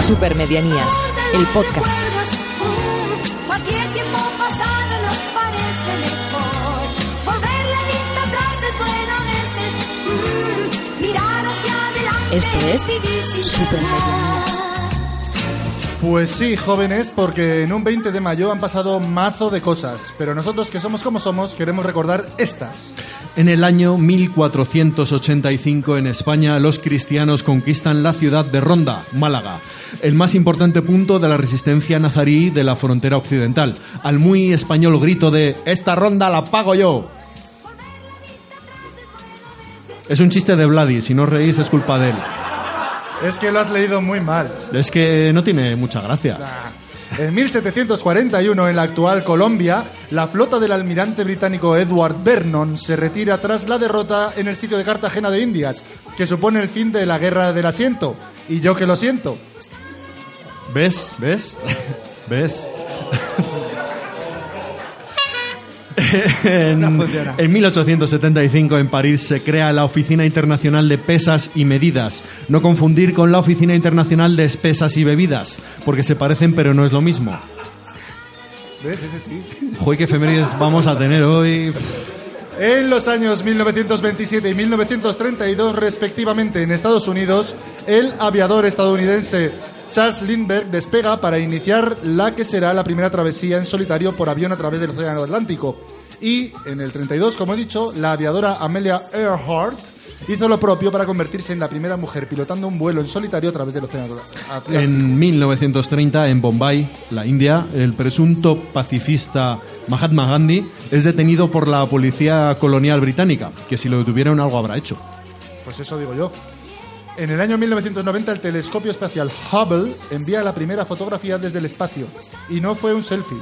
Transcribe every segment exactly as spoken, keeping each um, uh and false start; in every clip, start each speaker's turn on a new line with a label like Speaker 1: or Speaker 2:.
Speaker 1: Supermedianías, el podcast.
Speaker 2: Cualquier tiempo pasado nos parece mejor. Volver la vista atrás es bueno a veces. Mm, mirar hacia adelante.
Speaker 1: Esto es Supermedianías.
Speaker 3: Pues sí, jóvenes, porque en un veinte de mayo han pasado mazo de cosas, pero nosotros, que somos como somos, queremos recordar estas.
Speaker 4: En el año mil cuatrocientos ochenta y cinco, en España, los cristianos conquistan la ciudad de Ronda, Málaga, el más importante punto de la resistencia nazarí de la frontera occidental, al muy español grito de «¡Esta Ronda la pago yo!». Es un chiste de Vladi, si no os reís es culpa de él.
Speaker 3: Es que lo has leído muy mal.
Speaker 4: Es que no tiene mucha gracia.
Speaker 3: En mil setecientos cuarenta y uno, en la actual Colombia, la flota del almirante británico Edward Vernon se retira tras la derrota en el sitio de Cartagena de Indias, que supone el fin de la Guerra del Asiento. Y yo que lo siento.
Speaker 4: ¿Ves? ¿Ves? ¿Ves? en, en mil ochocientos setenta y cinco, en París, se crea la Oficina Internacional de Pesas y Medidas. No confundir con la Oficina Internacional de Espesas y Bebidas, porque se parecen pero no es lo mismo.
Speaker 3: ¿Ves? Ese sí.
Speaker 4: Joder, qué efemérides vamos a tener hoy.
Speaker 3: En los años mil novecientos veintisiete y mil novecientos treinta y dos, respectivamente, en Estados Unidos, el aviador estadounidense Charles Lindbergh despega para iniciar la que será la primera travesía en solitario por avión a través del Océano Atlántico. Y en el treinta y dos, como he dicho, la aviadora Amelia Earhart hizo lo propio para convertirse en la primera mujer pilotando un vuelo en solitario a través del Océano Atlántico.
Speaker 4: En mil novecientos treinta, en Bombay, la India, el presunto pacifista Mahatma Gandhi es detenido por la policía colonial británica, que si lo detuvieron algo habrá hecho.
Speaker 3: Pues eso digo yo. En el año mil novecientos noventa, el telescopio espacial Hubble envía la primera fotografía desde el espacio. Y no fue un selfie.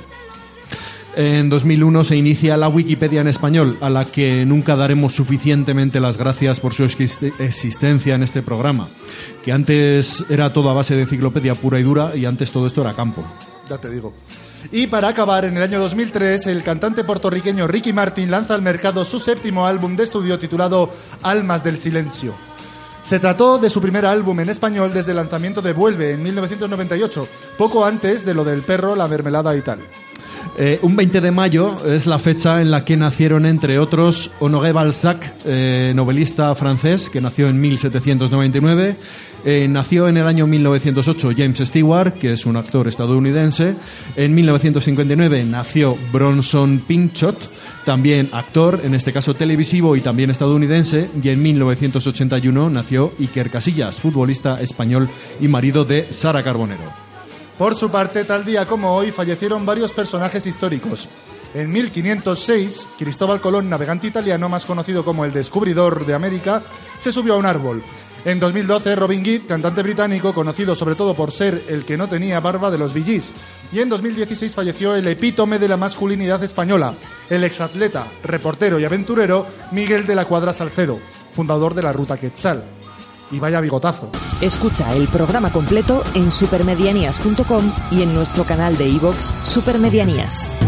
Speaker 4: En dos mil uno se inicia la Wikipedia en español, a la que nunca daremos suficientemente las gracias por su existencia en este programa. Que antes era todo a base de enciclopedia pura y dura, y antes todo esto era campo.
Speaker 3: Ya te digo. Y para acabar, en el año dos mil tres, el cantante puertorriqueño Ricky Martin lanza al mercado su séptimo álbum de estudio titulado Almas del Silencio. Se trató de su primer álbum en español desde el lanzamiento de Vuelve en mil novecientos noventa y ocho, poco antes de lo del perro, la mermelada y tal.
Speaker 4: Eh, un veinte de mayo es la fecha en la que nacieron, entre otros, Honoré Balzac, eh, novelista francés, que nació en mil setecientos noventa y nueve. Eh, nació en el año mil novecientos ocho James Stewart, que es un actor estadounidense. En mil novecientos cincuenta y nueve nació Bronson Pinchot, también actor, en este caso televisivo y también estadounidense. Y en mil novecientos ochenta y uno nació Iker Casillas, futbolista español y marido de Sara Carbonero.
Speaker 3: Por su parte, tal día como hoy, fallecieron varios personajes históricos. En mil quinientos seis, Cristóbal Colón, navegante italiano más conocido como el descubridor de América, se subió a un árbol. En dos mil doce, Robin Gibb, cantante británico, conocido sobre todo por ser el que no tenía barba de los Bee Gees. Y en dos mil dieciséis falleció el epítome de la masculinidad española, el exatleta, reportero y aventurero Miguel de la Cuadra Salcedo, fundador de la Ruta Quetzal. Y vaya bigotazo.
Speaker 1: Escucha el programa completo en supermedianías punto com y en nuestro canal de iVoox Supermedianías.